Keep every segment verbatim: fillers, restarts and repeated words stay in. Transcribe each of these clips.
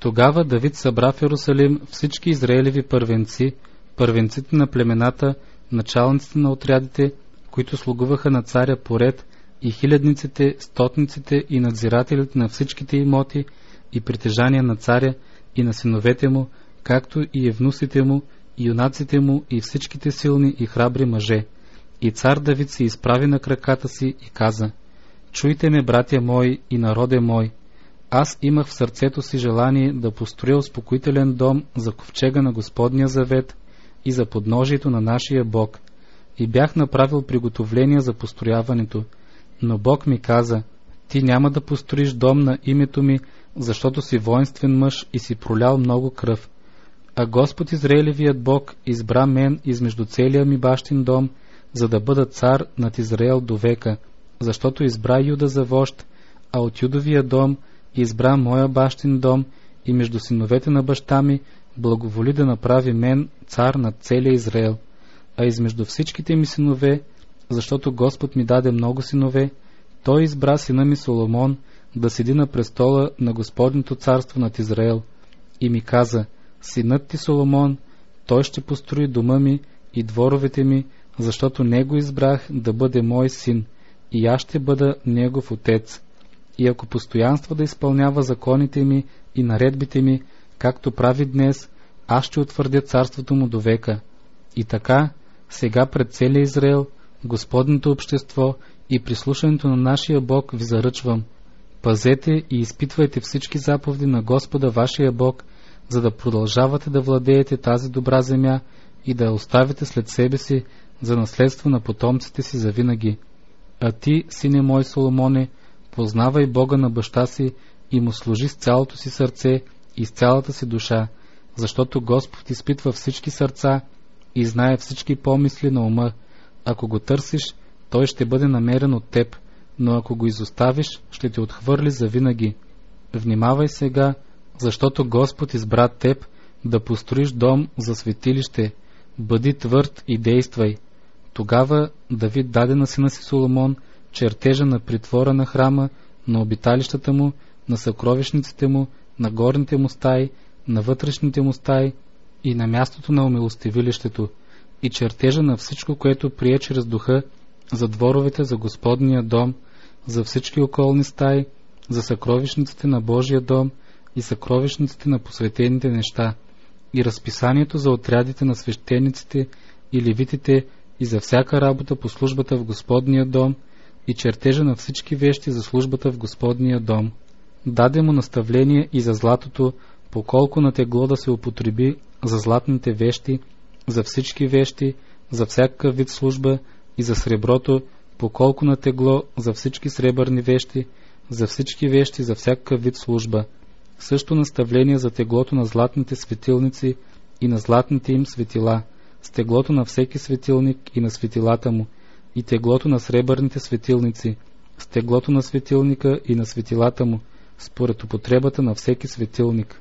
Тогава Давид събра в Йерусалим всички израелеви първенци, първенците на племената, началниците на отрядите, които слугуваха на царя поред, и хилядниците, стотниците и надзирателите на всичките имоти и притежания на царя и на синовете му, както и евнусите му, и юнаците му, и всичките силни и храбри мъже. И цар Давид се изправи на краката си и каза: чуйте ме, братя мои и народе мой. Аз имах в сърцето си желание да построя успокоителен дом за ковчега на Господния завет и за подножието на нашия Бог. И бях направил приготовления за построяването. Но Бог ми каза: ти няма да построиш дом на името ми, защото си воинствен мъж и си пролял много кръв. А Господ Израилевият Бог избра мен измежду целия ми бащин дом, за да бъда цар над Израел до века, защото избра Юда за вожд, а от Юдовия дом избра моя бащин дом и между синовете на баща ми благоволи да направи мен цар над целия Израел. А измежду всичките ми синове, защото Господ ми даде много синове, той избра сина ми Соломон да седи на престола на Господното царство над Израел. И ми каза: синът ти Соломон, той ще построи дома ми и дворовете ми, защото него избрах да бъде мой син, и аз ще бъда негов отец. И ако постоянства да изпълнява законите ми и наредбите ми, както прави днес, аз ще утвърдя царството му до века. И така, сега пред целия Израел, Господното общество и прислушането на нашия Бог ви заръчвам: пазете и изпитвайте всички заповеди на Господа вашия Бог, за да продължавате да владеете тази добра земя и да я оставите след себе си за наследство на потомците си завинаги. А ти, сине мой Соломоне, познавай Бога на баща си и му служи с цялото си сърце и с цялата си душа, защото Господ изпитва всички сърца и знае всички помисли на ума. Ако го търсиш, той ще бъде намерен от теб, но ако го изоставиш, ще те отхвърли завинаги. Внимавай сега, защото Господ избра теб да построиш дом за светилище. Бъди твърд и действай. Тогава Давид даде на сина си Соломон чертежа на притвора на храма, на обиталищата му, на съкровищниците му, на горните му стаи, на вътрешните му стаи и на мястото на умилостивилището, и чертежа на всичко, което прие чрез духа, за дворовете за Господния дом, за всички околни стаи, за съкровищниците на Божия дом и съкровищниците на посветените неща, и разписанието за отрядите на свещениците и левитите и за всяка работа по службата в Господния дом, и чертежа на всички вещи за службата в Господния дом. Даде му наставление и за златото, по колко на тегло да се употреби за златните вещи, за всички вещи, за всякакъв вид служба, и за среброто, по колко на тегло за всички сребърни вещи, за всички вещи за всякакъв вид служба. Също наставление за теглото на златните светилници и на златните им светила, с теглото на всеки светилник и на светилата му, и теглото на сребърните светилници, с теглото на светилника и на светилата му, според употребата на всеки светилник.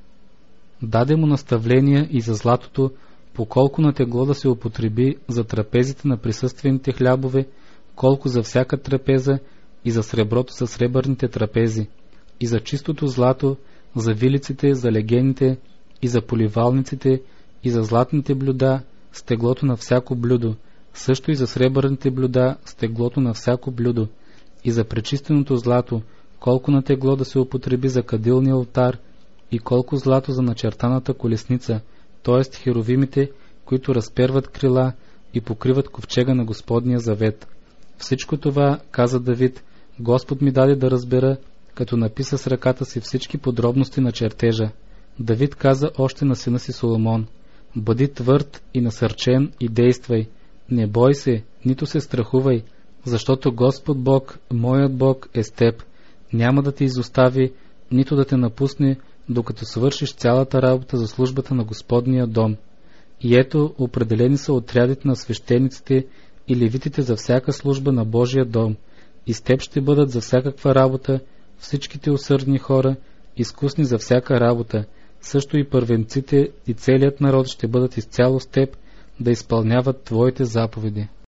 Даде му наставления и за златото, по колко на тегло да се употреби за трапезите на присъствените хлябове, колко за всяка трапеза, и за среброто със сребърните трапези, и за чистото злато, за вилиците, за легените, и за поливалниците, и за златните блюда, с теглото на всяко блюдо, също и за сребърните блюда, с теглото на всяко блюдо, и за пречистеното злато, колко на тегло да се употреби за кадилния олтар, и колко злато за начертаната колесница, т.е. херовимите, които разперват крила и покриват ковчега на Господния завет. Всичко това, каза Давид, Господ ми даде да разбера, като написа с ръката си всички подробности на чертежа. Давид каза още на сина си Соломон: бъди твърд и насърчен и действай. Не бой се, нито се страхувай, защото Господ Бог, моят Бог, е с теб. Няма да те изостави, нито да те напусне, докато свършиш цялата работа за службата на Господния дом. И ето, определени са отрядите на свещениците и левитите за всяка служба на Божия дом, и с теб ще бъдат за всякаква работа всичките усърдни хора, изкусни за всяка работа, също и първенците и целият народ ще бъдат изцяло с теб да изпълняват твоите заповеди.